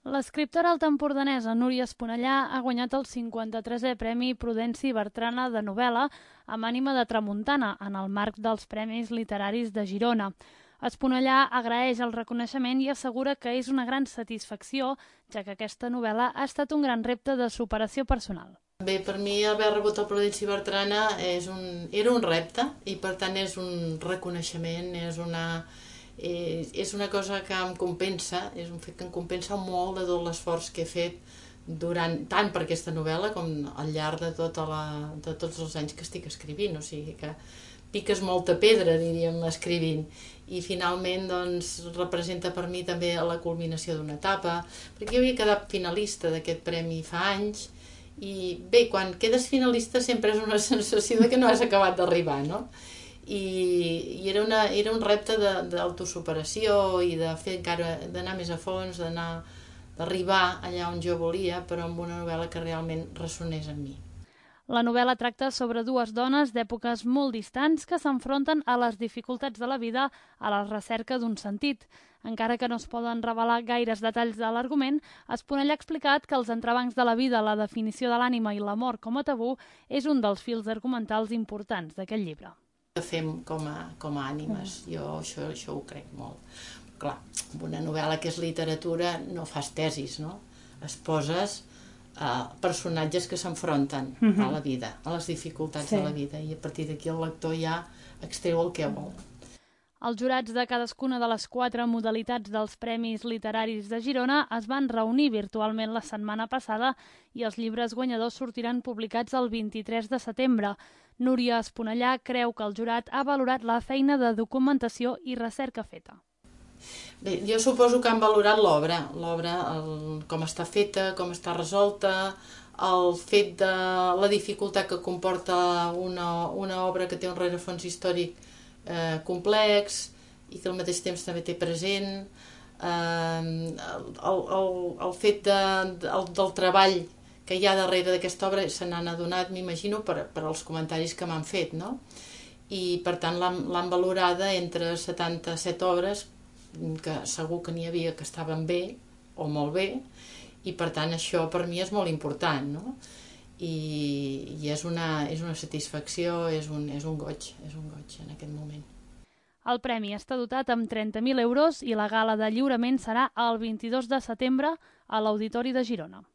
L'escriptora altaempordanesa Núria Esponellà ha guanyat el 53è Premi Prudenci Bertrana de novel·la amb ànima de tramuntana en el marc dels Premis Literaris de Girona. Esponellà agraeix el reconeixement i assegura que és una gran satisfacció, ja que aquesta novel·la ha estat un gran repte de superació personal. Bé, per mi haver rebut el Prudenci Bertrana era un repte i per tant és un reconeixement, és una cosa que em compensa, és un fet que em compensa molt de tot l'esforç que he fet tant per aquesta novel·la com al llarg de tots els anys que estic escrivint, o sigui que piques molta pedra, diríem, escrivint, i finalment doncs, representa per mi també la culminació d'una etapa, perquè jo havia quedat finalista d'aquest premi fa anys, i bé, quan quedes finalista sempre és una sensació de que no has acabat d'arribar, no? I era un repte d'autosuperació i de fer encara, d'anar més a fons, d'arribar allà on jo volia, però amb una novel·la que realment ressonés amb mi. La novel·la tracta sobre dues dones d'èpoques molt distants que s'enfronten a les dificultats de la vida a la recerca d'un sentit. Encara que no es poden revelar gaires detalls de l'argument, Esponellà ha explicat que els entrebancs de la vida, la definició de l'ànima i la mort com a tabú és un dels fils argumentals importants d'aquest llibre. Que fem com a ànimes, jo això ho crec molt. Clar, amb una novel·la que és literatura no fas tesis, no? Es poses personatges que s'enfronten a la vida, a les dificultats de la vida, i a partir d'aquí el lector ja extreu el que vol. Els jurats de cadascuna de les 4 modalitats dels Premis Literaris de Girona es van reunir virtualment la setmana passada i els llibres guanyadors sortiran publicats el 23 de setembre. Núria Esponellà creu que el jurat ha valorat la feina de documentació i recerca feta. Bé, jo suposo que han valorat l'obra, com està feta, com està resolta, el fet de la dificultat que comporta una obra que té un rerefons històric complex i que al mateix temps també té present, el fet del treball que hi ha darrere d'aquesta obra se n'han adonat, m'imagino, per als comentaris que m'han fet, no? I per tant l'han valorada entre 77 obres que segur que n'hi havia que estaven bé o molt bé, i per tant això per mi és molt important, no? I és una satisfacció, és un goig en aquest moment. El premi està dotat amb 30.000 euros i la gala de lliurament serà el 22 de setembre a l'Auditori de Girona.